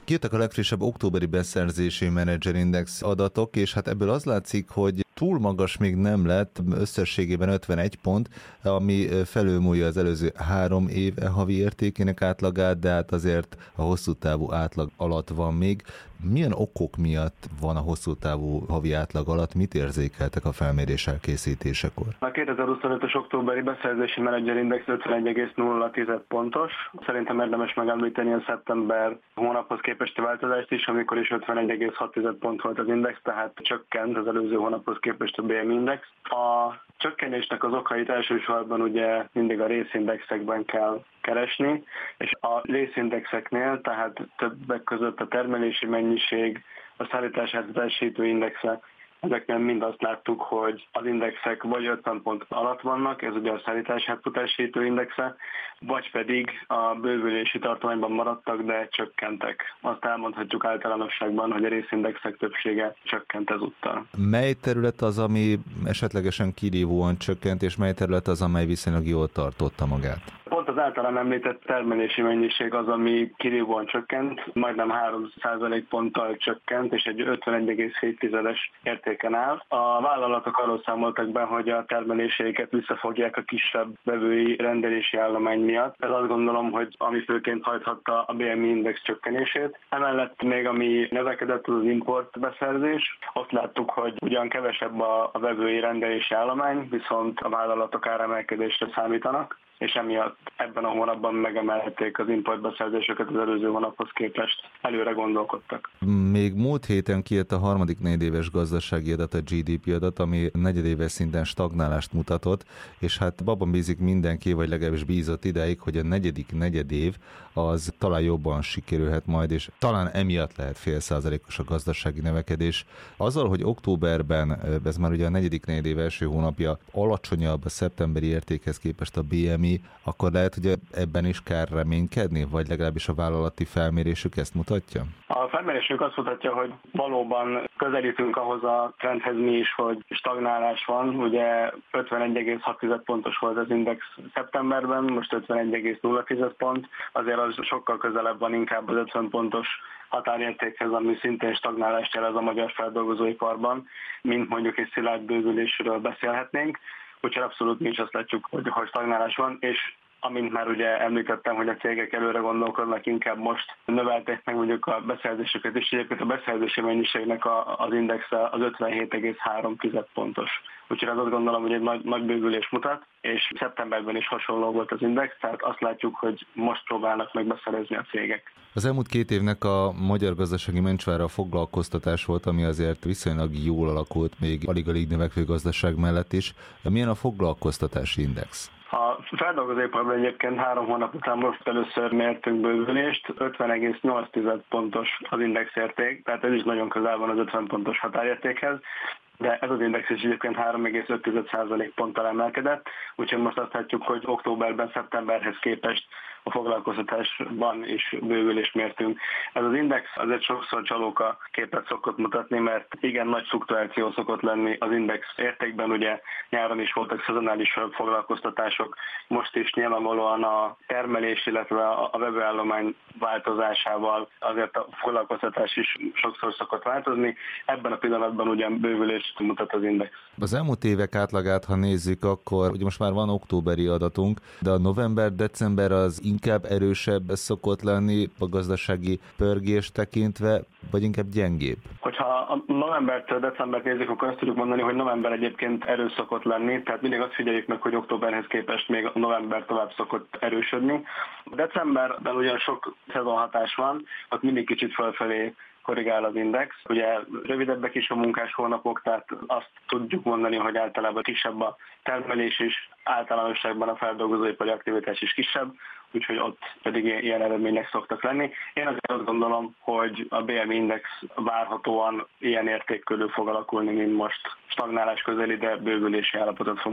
Kijöttek a legfrissebb októberi beszerzési menedzserindex adatok, és hát ebből az látszik, hogy túl magas még nem lett, összességében 51 pont, ami felülmúlja az előző 3 év havi értékének átlagát, de hát azért a hosszú távú átlag alatt van még. Milyen okok miatt van a hosszú távú havi átlag alatt? Mit érzékeltek a felmérés elkészítésekor? A 2025-ös októberi beszerzési menedzserindex 51,0 pontos. Szerintem érdemes megemlíteni a szeptember hónaphoz képesti változást is, amikor is 51,6 pont volt az index, tehát csökkent az előző hónaphoz képest a BM index. A csökkenésnek az okait elsősorban ugye mindig a részindexekben kell keresni, és a részindexeknél, tehát többek között a termelési mennyiség, a szállítását teljesítő indexe, ezeknél mind azt láttuk, hogy az indexek vagy 50 pont alatt vannak, ez ugye a szállítását teljesítő indexe, vagy pedig a bővülési tartományban maradtak, de csökkentek. Azt elmondhatjuk általánosságban, hogy a részindexek többsége csökkent ezúttal. Mely terület az, ami esetlegesen kirívóan csökkent, és mely terület az, amely viszonylag jól tartotta magát? Pont az általán említett termelési mennyiség az, ami kirívóan csökkent, majdnem 3% ponttal csökkent, és egy 51,7-es értéken áll. A vállalatok arról számoltak be, hogy a termeléseiket visszafogják a kisebb vevői rendelési állomány miatt. Ez azt gondolom, hogy ami főként hajthatta a BMI index csökkenését. Emellett még ami növekedett, az import beszerzés. Ott láttuk, hogy ugyan kevesebb a vevői rendelési állomány, viszont a vállalatok áremelkedésre számítanak, és emiatt ebben a hónapban megemelhették az importbeszerzéseket az előző hónaphoz képest. Előre gondolkodtak. Még múlt héten kijött a harmadik negyedéves gazdasági adat, a GDP adat, ami negyedéves szinten stagnálást mutatott, és hát abban bízik mindenki, vagy legalábbis bízott ideig, hogy a negyedik negyedév az talán jobban sikerülhet majd, és talán emiatt lehet 0,5%-os a gazdasági növekedés. Azzal, hogy októberben, ez már ugye a negyedik negyedév első hónapja, alacsonyabb a szeptemberi értékhez képest a BMI, akkor lehet, hogy ebben is kell reménykedni, vagy legalábbis a vállalati felmérésük ezt mutatja? A felmérésünk azt mutatja, hogy valóban közelítünk ahhoz a trendhez mi is, hogy stagnálás van. Ugye 51,6 pontos volt az index szeptemberben, most 51,0 pont. Azért az sokkal közelebb van inkább az 50 pontos határértékhez, ami szintén stagnálást jelez a magyar feldolgozóiparban, mint mondjuk egy szilárd bővülésről beszélhetnénk. Úgyhogy abszolút mi is azt látjuk, hogy stagnálás van, és amint már ugye említettem, hogy a cégek előre gondolkodnak, inkább most növelték meg mondjuk a beszerzéseket, és egyébként a beszerzési mennyiségnek az indexe az 57,3 pontos. Úgyhogy azt gondolom, hogy egy nagy bővülés mutat, és szeptemberben is hasonló volt az index, tehát azt látjuk, hogy most próbálnak meg beszerezni a cégek. Az elmúlt 2 évnek a magyar gazdasági mencsvára a foglalkoztatás volt, ami azért viszonylag jól alakult, még alig-alig növekvő gazdaság mellett is. Milyen a foglalkoztatási index? A feldolgozóiparban egyébként 3 hónap után most először mértünk bővülést, 50,8 pontos az indexérték, tehát ez is nagyon közel van az 50 pontos határértékhez, de ez az index is egyébként 3,5% ponttal emelkedett, úgyhogy most azt látjuk, hogy októberben, szeptemberhez képest a foglalkoztatásban is bővülést mértünk. Ez az index azért sokszor csalóka képet szokott mutatni, mert igen nagy fluktuáció szokott lenni az index értékben, ugye nyáron is voltak szezonális foglalkoztatások, most is nyilvánvalóan a termelés, illetve a vevőállomány változásával azért a foglalkoztatás is sokszor szokott változni. Ebben a pillanatban ugyan bővülést mutat az index. Az elmúlt évek átlagát, ha nézzük, akkor ugye most már van októberi adatunk, de a november-december az inkább erősebb szokott lenni a gazdasági pörgést tekintve, vagy inkább gyengébb? Hogyha a novembertől decembert nézzük, akkor azt tudjuk mondani, hogy november egyébként erős szokott lenni, tehát mindig azt figyeljük meg, hogy októberhez képest még a november tovább szokott erősödni. Decemberben ugyan sok szezonhatás van, ott mindig kicsit fölfelé korrigál az index. Ugye rövidebbek is a munkás hónapok, tehát azt tudjuk mondani, hogy általában kisebb a termelés is, általánosságban a feldolgozóipari aktivitás is kisebb, úgyhogy ott pedig ilyen eredmények szoktak lenni. Én azért azt gondolom, hogy a BMI index várhatóan ilyen érték körül fog alakulni, mint most stagnálás közeli, de bővülési állapotot fog